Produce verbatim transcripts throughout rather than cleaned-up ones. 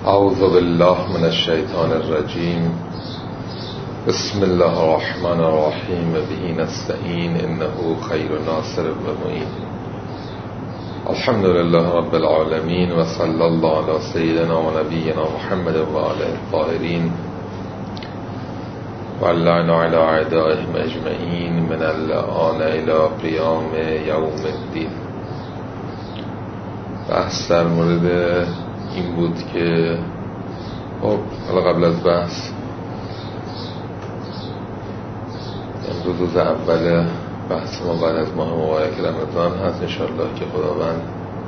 اعوذ بالله من الشیطان الرجیم. بسم الله الرحمن الرحیم. به نستعین انه خیر ناصر و معین. الحمد لله رب العالمین و صلی الله علی سیدنا و نبینا محمد و آله الطاهرین و اللعن علی اعدائهم اجمعین من الآن الی قیام یوم الدین. بحث در مورد این بود که خب حالا قبل از بحث امروز روز اول بحث ما بعد از ماه مبارک رمضان هست. انشاءالله که خداوند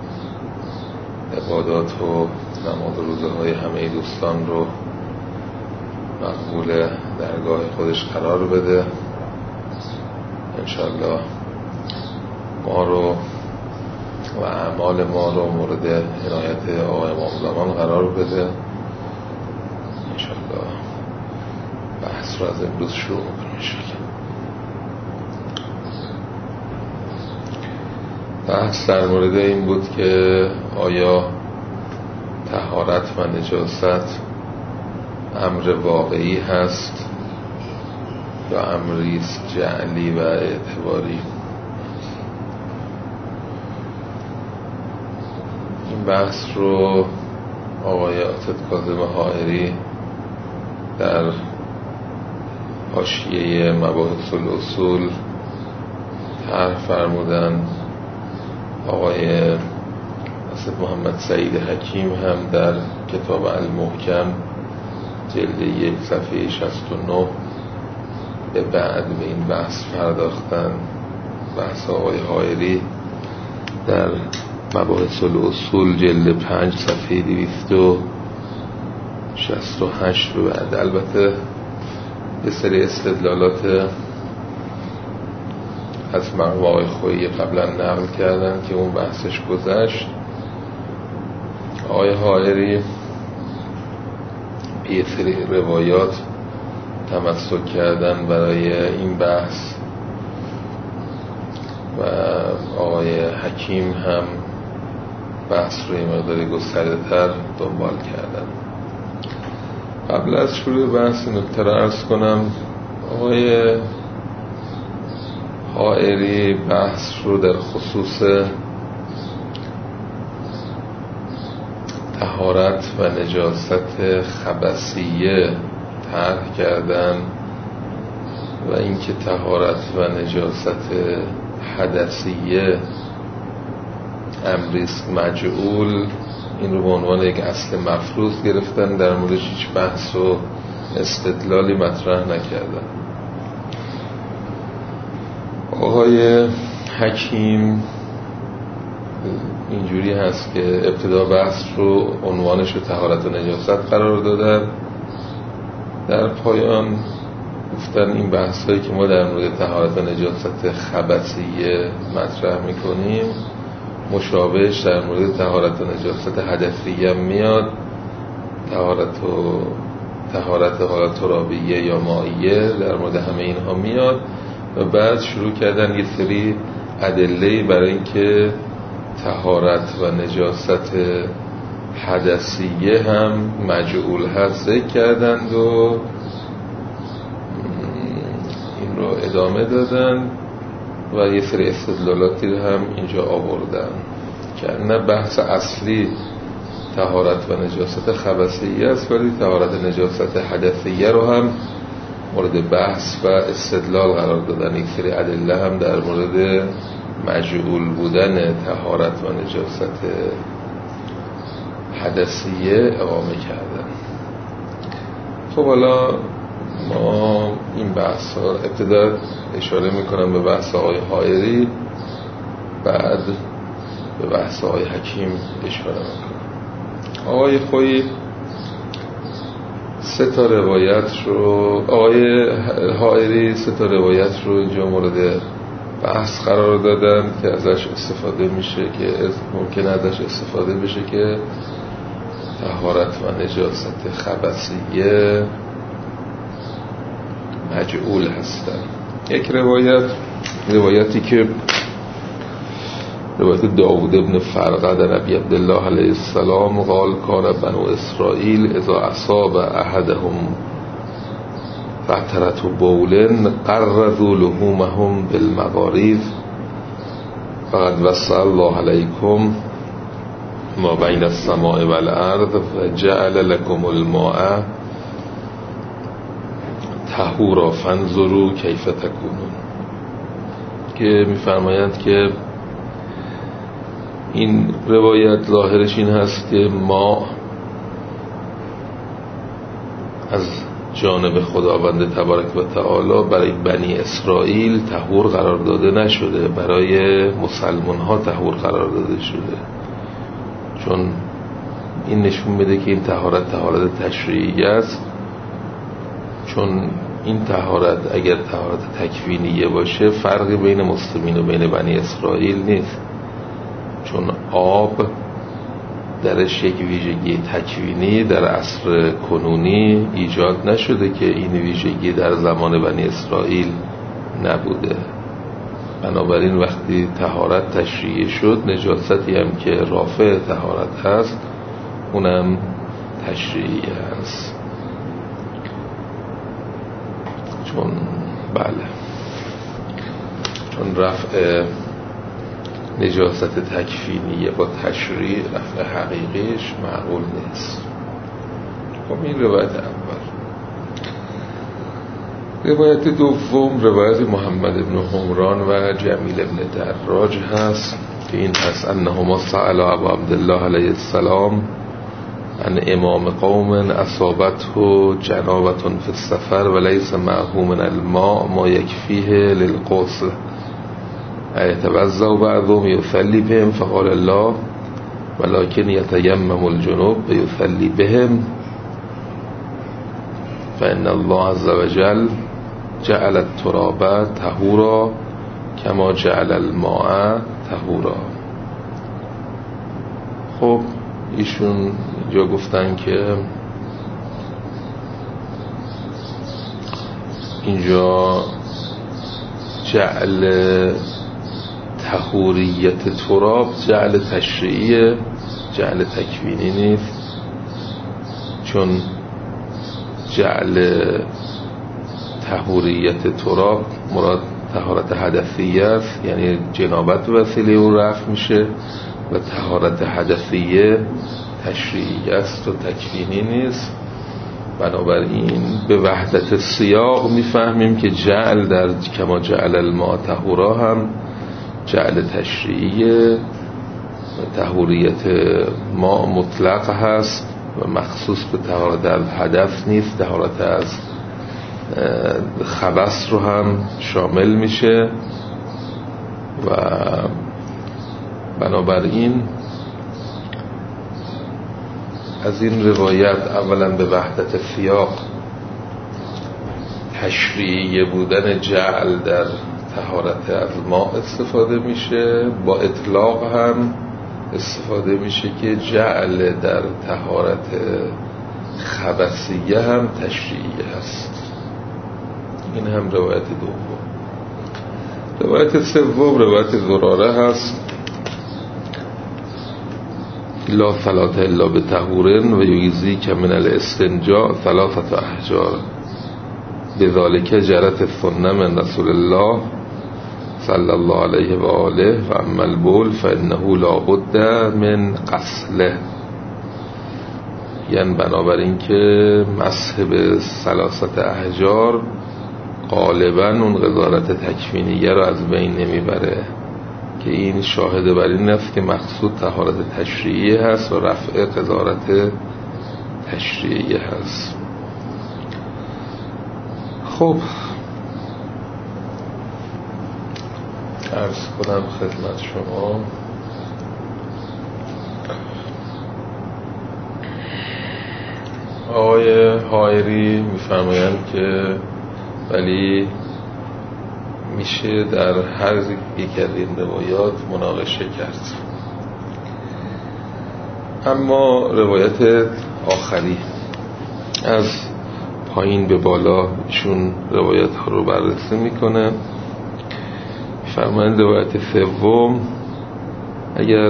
عبادات و نماز و روزه های همه دوستان رو مقبول درگاه خودش قرار بده. انشاءالله ما رو و اعمال ما رو مورد عنایت آقای امام زمان قرار بده. انشاءالله بحث رو از امروز شروع کنیم. انشاءالله بحث در مورد این بود که آیا طهارت و نجاست امر واقعی هست یا امری است جعلی و اعتباری. این بحث رو آقای عاطف کاظم حائری در حاشیه مباحث الاصول طرح فرمودن. آقای اسد محمد سعید حکیم هم در کتاب المحکم جلد یک صفحه شصت و نه به بعد به این بحث پرداختن. بحث آقای حائری در مباحث الاصول جلد پنج صفحه دویست و شصت و هشت به بعد. البته یه سری استدلالات از مرحوم آقای خویی قبلا نقل کردن که اون بحثش گذشت. آقای حائری به یه سری روایات تمسک کردن برای این بحث و آقای حکیم هم بحث رو یه مقداری گسترده تر دنبال کردن. قبل از شروع بحث نکته رو عرض کنم. آقای حائری بحث رو در خصوص طهارت و نجاست خبثیه طرح کردن و اینکه طهارت و نجاست حدثیه امریست مجعول، این رو به عنوان یک اصل مفروض گرفتن، در موردش هیچ بحث و استدلالی مطرح نکردن. آقای حکیم اینجوری هست که ابتدا بحث رو عنوانش رو طهارت و نجاست قرار دادن، در پایان گفتن این بحث هایی که ما در مورد طهارت و نجاست خبثیه مطرح میکنیم مشابهش در مورد طهارت و نجاست حدثیه هم میاد. طهارت و طهارت حالت ترابیه یا مائیه در مورد همه اینها میاد و بعد شروع کردن یه سری ادله برای اینکه طهارت و نجاست حدثیه هم مجعول هست ذکر کردند و این رو ادامه دادن و یه سری استدلالاتی رو هم اینجا آوردن که نه بحث اصلی طهارت و نجاست خبثیه است، ولی طهارت نجاست حدثیه رو هم مورد بحث و استدلال قرار دادن. یک سری ادله هم در مورد مجعول بودن طهارت و نجاست حدثیه اقامه کردن. خب حالا ما این بحث ها ابتدا اشاره میکنم به بحث آقای حائری، بعد به بحث آقای حکیم اشاره میکنم. آقای خویی سه تا روایت رو آقای حائری سه تا روایت رو اینجا مورد بحث قرار دادن که ازش استفاده میشه که ممکن ازش استفاده بشه که طهارت و نجاست خبثیه مجعول هستن. یک روایت روایتی که روایت داوود بن فرقد در ابی عبدالله علیه السلام قال کان بنو اسرائیل اذا اصاب احدهم فترة بول قرضوا لحومهم بالمغاريض فقد وسع الله علیکم ما بین السماء والارض و جعل لكم الماء طهورا فانظروا کیف تکونون، که میفرمایند که این روایت ظاهرش این هست که ما از جانب خداوند تبارک و تعالی برای بنی اسرائیل طهور قرار داده نشده، برای مسلمان ها طهور قرار داده شده، چون این نشون میده که این طهارت طهارت تشریعی است. چون این طهارت اگر طهارت تکوینیه باشه فرقی بین مسلمین و بین بنی اسرائیل نیست، چون آب درش یک ویژگی تکوینی در عصر کنونی ایجاد نشده که این ویژگی در زمان بنی اسرائیل نبوده. بنابراین وقتی طهارت تشریعی شد، نجاستی هم که رافع طهارت هست اونم تشریعی هست. چون بله چون رفع نجاست تکفینیه با تشریع رفع حقیقیش معقول نیست. خب این روایت اول. روایت دوم روایت محمد بن حمران و جمیل بن دراج هست که این هست انهما سألا ابا عبدالله علیه السلام ان امام قوم اصابته جنابة فی السفر و لیس معه من الماء ما یکفیه للغسل ایتوضأ بعضهم یصلی بهم فقال الله ولكن یتیمم الجنوب یصلی بهم فإن الله عز وجل جعل التراب طهورا کما جعل الماء طهورا. خب ایشون اینجا گفتن که اینجا جعل طهوریت تراب جعل تشریعی، جعل تکوینی نیست، چون جعل طهوریت تراب مراد طهارت حدثیه است، یعنی جنابت به وسیله او رفع میشه، و طهارت حدثیه تشریعی است و تکوینی نیست. بنابراین به وحدت سیاق میفهمیم که جعل در کما جعل الماء طهورا هم جعل تشریعی، طهوریت ماء مطلق هست و مخصوص به طهارت از حدث نیست، طهارت از خبث رو هم شامل میشه. و بنابراین از این روایت اولا به وحدت سیاق تشریعی بودن جعل در طهارت از ماء استفاده میشه، با اطلاق هم استفاده میشه که جعل در طهارت خبثیه هم تشریعی هست. این هم روایت دوم. روایت سوم روایت زراره هست لا صلاة الا بطهور و یجزیک من الاستنجاء ثلاثة احجار بذلك جرت السنة من رسول الله صلی الله علیه و آله و اما البول فانه لا بد من غسله. یعنی بنابراین که مسح به ثلاثة احجار غالبا اون قضاوت تکوینیه رو از بین نمیبره، که این شاهد بر این است که مقصود طهارت تشریعی هست و رفع قضاوت تشریعی هست. خب عرض کنم خدمت شما آقای حائری میفرمایند که ولی میشه در هر یک از این روایات مناقشه کرد. اما روایت آخری از پایین به بالا ایشون روایت ها رو بررسی میکنه. فرمایند روایت سوم اگر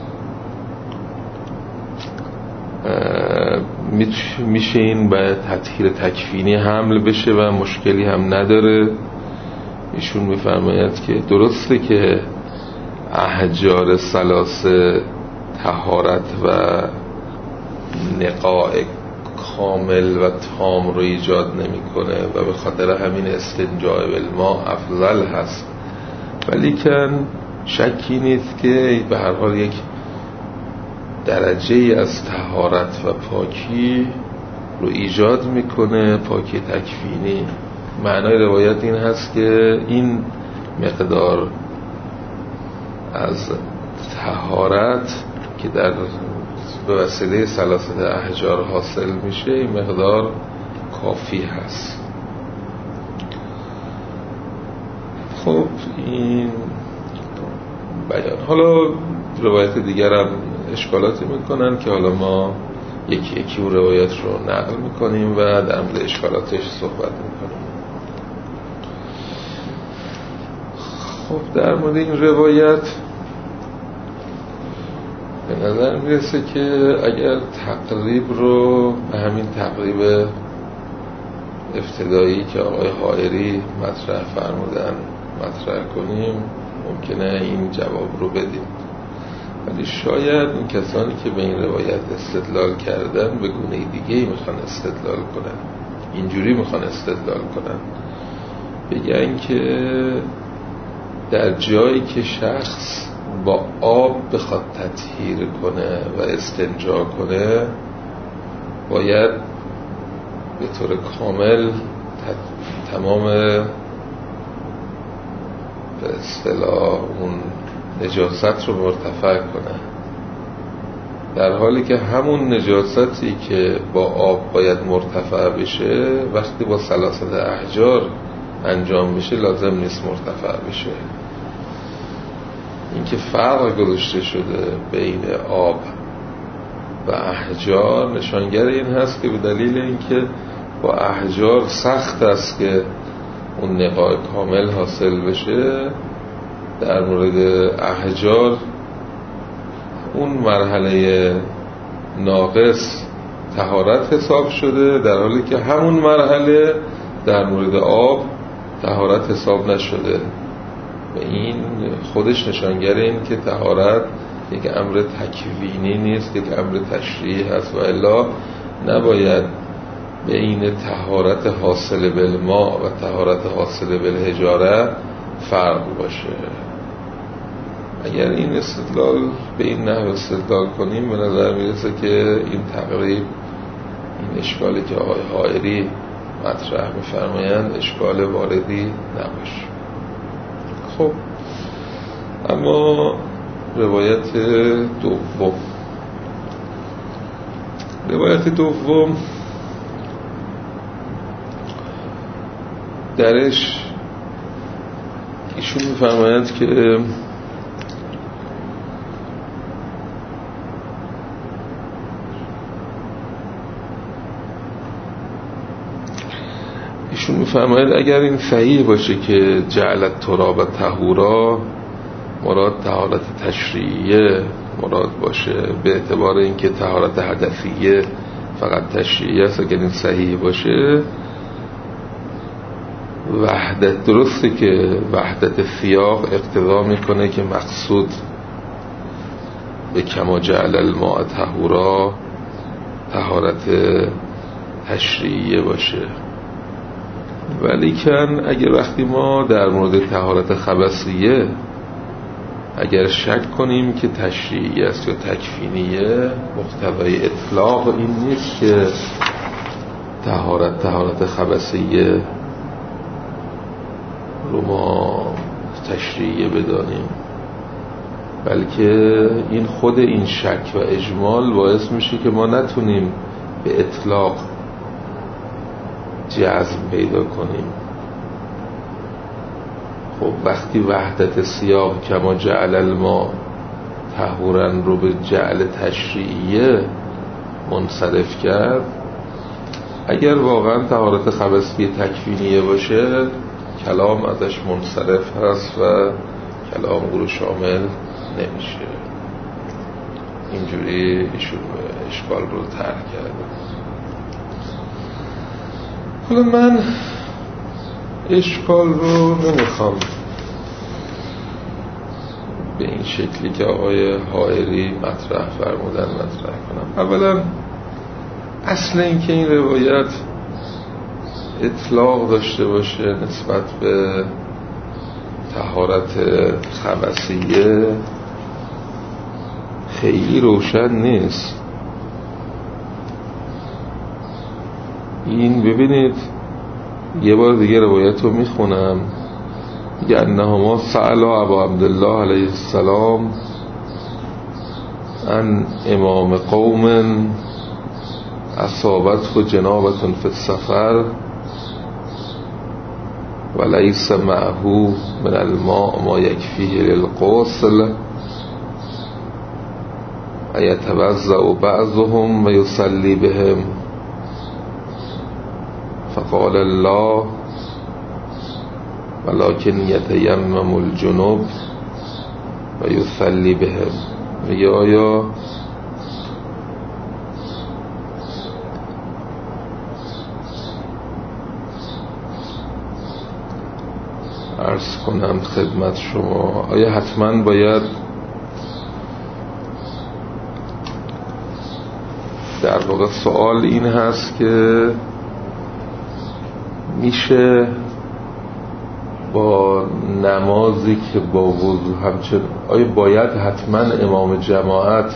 میشه این به تطهیر تکفینی حمل بشه و مشکلی هم نداره. ایشون میفرماید که درسته که احجار ثلاثه طهارت و نقاء کامل و تام رو ایجاد نمیکنه و به خاطر همین استنجاء بالماء افضل هست، ولیکن شکی نیست که به هر حال یک درجه از طهارت و پاکی رو ایجاد میکنه، پاکی تکفینی. معنای روایت این هست که این مقدار از طهارت که در به وسیله ثلاثه احجار حاصل میشه، این مقدار کافی هست. خب این بیان. حالا روایت دیگر هم اشکالاتی میکنن که حالا ما یکی یکی اون روایت رو نقل میکنیم و در مورد اشکالاتش صحبت میکنیم. خب در مورد این روایت به نظر میرسه که اگر تقریب رو به همین تقریب افتدایی که آقای حائری مطرح فرمودن مطرح کنیم، ممکنه این جواب رو بدیم. ولی شاید این کسانی که به این روایت استدلال کردن به گونه دیگه‌ای میخوان استدلال کنن، اینجوری میخوان استدلال کنن، بگن که در جایی که شخص با آب بخواد تطهیر کنه و استنجا کنه، باید به طور کامل تمام به اصطلاح اون نجاست رو مرتفع کنه، در حالی که همون نجاستی که با آب باید مرتفع بشه وقتی با ثلاثه احجار انجام میشه لازم نیست مرتفع بشه. این که فرق گذاشته شده بین آب و احجار نشانگر این هست که به دلیل اینکه با احجار سخت است که اون نقاء کامل حاصل بشه، در مورد احجار اون مرحله ناقص طهارت حساب شده، در حالی که همون مرحله در مورد آب طهارت حساب نشده. و این خودش نشانگر این که طهارت یک امر تکوینی نیست، یک امر تشریعی هست، و الا نباید بین طهارت حاصل بالماء و طهارت حاصل بالحجاره فرق باشه. اگر این استدلال به این نحو استدلال کنیم، به نظر میرسه که این تقریب، این اشکالی که آقای حائری مطرح میفرمایند اشکال واردی نباشه. خب اما روایت دوم روایت دوم درش ایشون میفرمایند که ایشون میفرماید اگر این صحیح باشه که جعلت تراب طهورا مراد طهارت تشریعیه مراد باشه، به اعتبار اینکه طهارت حدثیه فقط تشریعیه است، اگر این صحیح باشه، وحدت درسته که وحدت سیاق اقتضا میکنه که مقصود به کما جعل الماء طهورا طهارت تشریعیه باشه. ولیکن اگر وقتی ما در مورد طهارت خبثیه اگر شک کنیم که تشریعی است یا تکفینیه، مقتضای اطلاق این نیست که طهارت طهارت خبثیه رو ما تشریعیه بدانیم، بلکه این خود این شک و اجمال باعث میشه که ما نتونیم به اطلاق جزم پیدا کنیم. خب وقتی وحدت سیاق کما جعل الماء طهورا رو به جعل تشریعیه منصرف کرد، اگر واقعا طهارت خبثی تکفینیه باشه کلام ازش منصرف هست و کلام او رو شامل نمیشه. اینجوری ایشون اشکال رو طرح کرده. حالا من اشکال رو نمیخوام به این شکلی که آقای حائری مطرح فرمودن مطرح کنم. اولا اصل این که این روایت اطلاق داشته باشه نسبت به طهارت خبثیه خیلی روشن نیست. این ببینید یه بار دیگه روایت رو میخونم، میگه انهما سألا ابا عبدالله علیه السلام ان امام قوم اصابته جنابة فی السفر ولیس معه من الماء ما یکفیه للغسل ایتوضأ بعضهم و یصلی بهم فقال الله ولكن یتیمم الجنوب و یصلی بهم. میگه آیا عرض کنم خدمت شما، آیا حتما باید در واقع سوال این هست که میشه با نمازی که با وضو همچنین، آیا باید حتما امام جماعت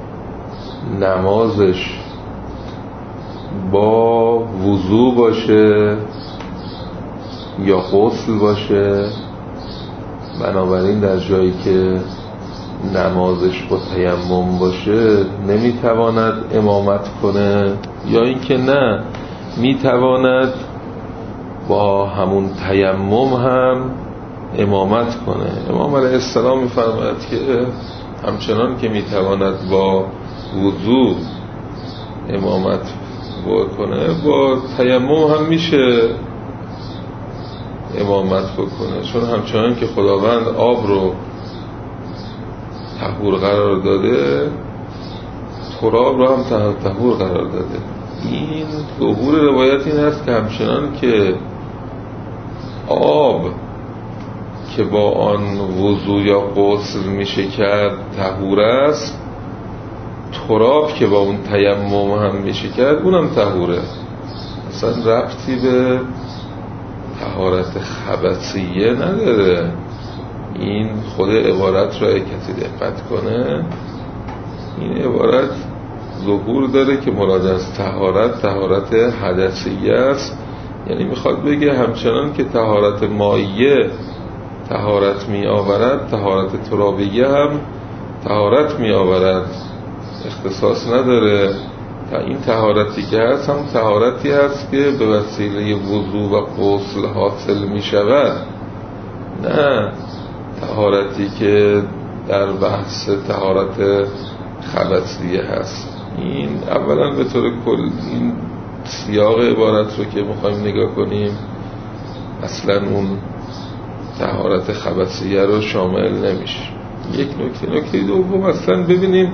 نمازش با وضو باشه یا غسل باشه؟ بنابراین در جایی که نمازش با تیمم باشه نمیتواند امامت کنه، یا اینکه نه میتواند با همون تیمم هم امامت کنه؟ امام علیه السلام میفرماید که همچنان که میتواند با وضو امامت بکنه با تیمم هم میشه امامت بکنه، چون همچنان که خداوند آب رو طهور قرار داده تراب رو هم طهور قرار داده. این ظهور روایت این هست که همچنان که آب که با آن وضو یا غسل میشه کرد طهور است، تراب که با اون تیمم هم میشه کرد اونم طهوره. اصلا ربطی به طهارت خبثیه نداره. این خود عبارت را کسی دقت کنه، این عبارت ظهور داره که مراد از طهارت طهارت حدثیه است، یعنی میخواد بگه همچنان که طهارت مائیه طهارت می آورد طهارت ترابیه هم طهارت می آورد، اختصاص نداره. تا این طهارتی که هست هم طهارتی هست که به وسیله وضو و غسل حاصل می شود، نه طهارتی که در بحث طهارت خبثیه هست. این اولا به طور کل این سیاق عبارت رو که میخوایم نگاه کنیم اصلا اون طهارت خبثیه رو شامل نمیشه. یک نکته نکته دوم اصلا ببینیم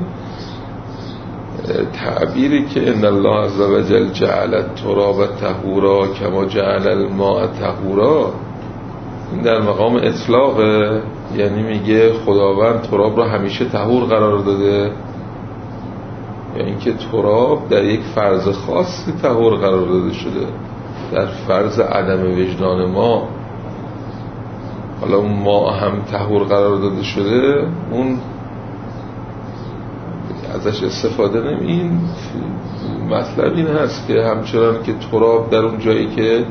تعبیری که ان الله عز و جل جعل التراب طهورا کما جعل الماء طهورا، این در مقام اطلاقه، یعنی میگه خداوند تراب رو همیشه طهور قرار داده، یا اینکه تراب در یک فرض خاصی طهور قرار داده شده، در فرض عدم وجدان ما. حالا اون ما هم طهور قرار داده شده، اون ازش استفاده نمی. این مطلب این هست که همچنان که تراب در اون جایی که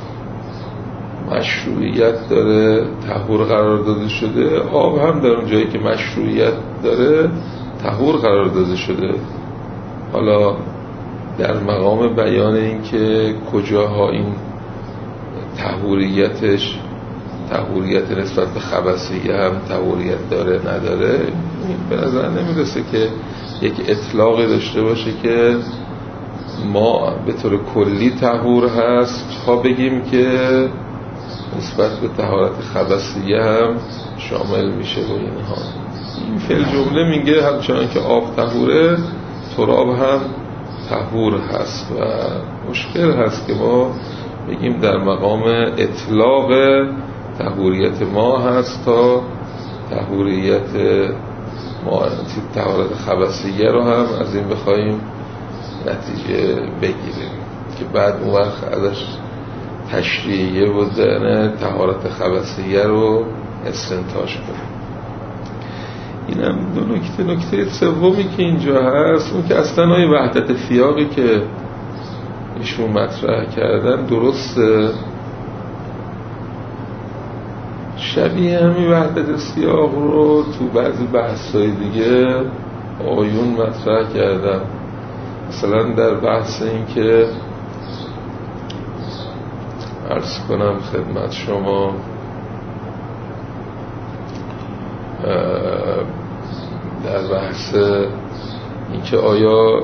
مشروعیت داره طهور قرار داده شده، آب هم در اون جایی که مشروعیت داره طهور قرار داده شده. حالا در مقام بیان این که کجاها این طهوریتش طهوریت نسبت به خبثیه هم طهوریت داره نداره، این به نظر نمیرسه که یک اطلاقی داشته باشه که ما به طور کلی طهور هست تا بگیم که نسبت به طهارت خبثیه هم شامل میشه و اینها. این فعل جمله میگه همچنان که آب طهوره تراب هم طهور هست و مشکل هست که ما بگیم در مقام اطلاق طهوریت ما هست تا طهوریت ما طهارت خبثیه رو هم از این بخوایم نتیجه بگیریم که بعد اون وقت ازش تشریعیه بودن طهارت خبثیه رو استنتاج کنیم. اینم دو نکته. نکته سومی که اینجا هست اون که اصلا های وحدت سیاقی که ایشون مطرح کردن درسته، شبیه همین وحدت سیاق رو تو بعضی بحث‌های دیگه آیون مطرح کردن. مثلا در بحث این که عرض کنم خدمت شما در بحث این که آیا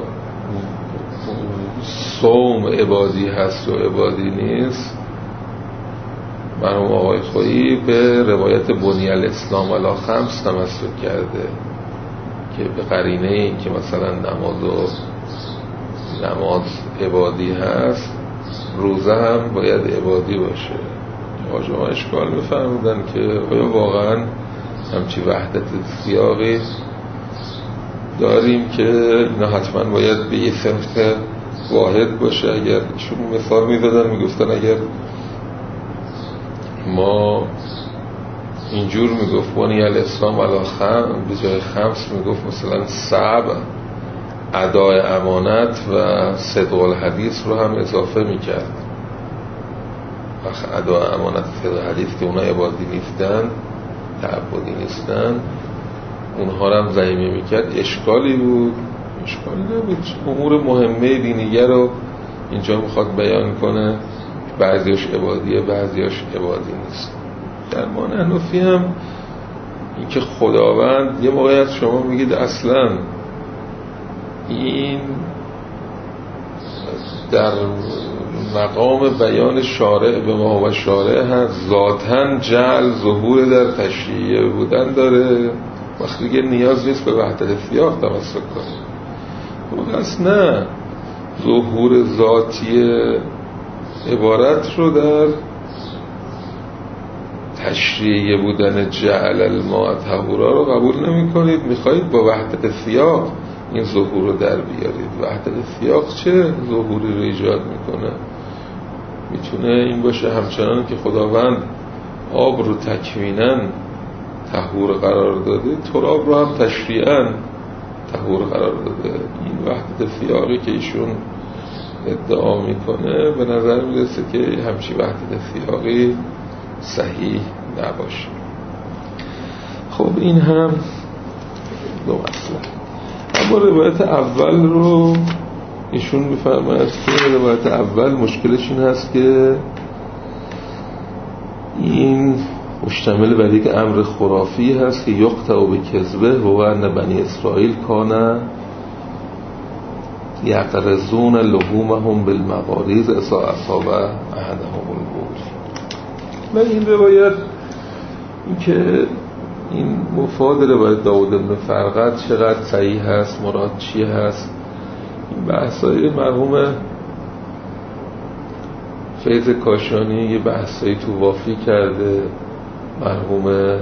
صوم عبادی هست و عبادی نیست، مرحوم آقای خویی به روایت بنی الاسلام علی خمس تمسک کرده که به قرینه این که مثلا نماز و نماز عبادی هست روزه هم باید عبادی باشه. آجا اشکال می‌فرمودن که آیا واقعا همچی وحدت سیاقی داریم که اینا حتما باید به یه سمت واحد باشه؟ اگر ایشون مثال می‌زدن میگفتن اگر ما اینجور میگفت بنی الاسلام علی خمس به جای خمس میگفت مثلا سبع، ادای امانت و صدق الحدیث رو هم اضافه میکرد. وقت ادای امانت و صدق الحدیث که اونا عبادی نیستن تعبدی نیستن اونها رو هم ضمیمه میکرد. اشکالی بود؟ اشکالی نبود. امور مهمه دینیه رو اینجا میخواد بیان کنه، بعضیش عبادیه بعضیش عبادی نیست. در ما نحنفی هم این که خداوند یه موقعیت شما میگید اصلا این در مقام بیان شارع به ما و شارع هست، ذاتاً جعل ظهور در تشریع بودن داره، وقتی دیگه نیاز نیست به وحدت سیاق تمسک کنه. اصلا نه، ظهور ذاتی عبارت رو در تشریع بودن جعل الماء طهورا رو قبول نمی کنید، میخواید با وحدت سیاق این ظهور رو در بیارید. وحدت سیاق چه ظهوری رو ایجاد میکنه؟ میتونه این باشه همچنان که خداوند آب رو تکویناً طهور قرار داده، تراب رو هم تشریعاً طهور قرار داده. این وحدت سیاقی که ایشون ادعا میکنه به نظر میرسه که همچی وحدت سیاقی صحیح نباشه. خب این هم دو مسئله. اما روایت اول رو ایشون میفرماید که روایت اول مشکلش این هست که این مشتمل بر یک امر خرافی هست که یقطع به کذبه و ان بنی اسرائیل کان یقرزون لحومهم بالمقاریض اذا اصاب احدهم البول. و این روایت این که این مفاد روایت داود بن فرقد چقدر صحیح هست، مراد چی هست، این بحثای مرحوم فیض کاشانی یه بحثایی تو وافی کرده، مرحوم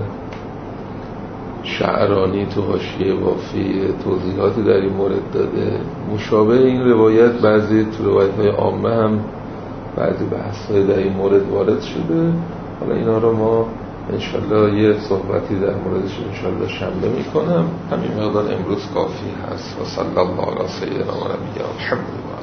شعرانی تو حاشیه وافی توضیحاتی در این مورد داده. مشابه این روایت بعضی تو روایت‌های عامه هم بعضی بحث‌های در این مورد وارد شده. حالا اینا رو ما انشالله یه صحبتی در موردش انشالله شنبه میکنم. همین مقدار امروز کافی هست. و صلی الله علی سیدنا و نبینا محمد.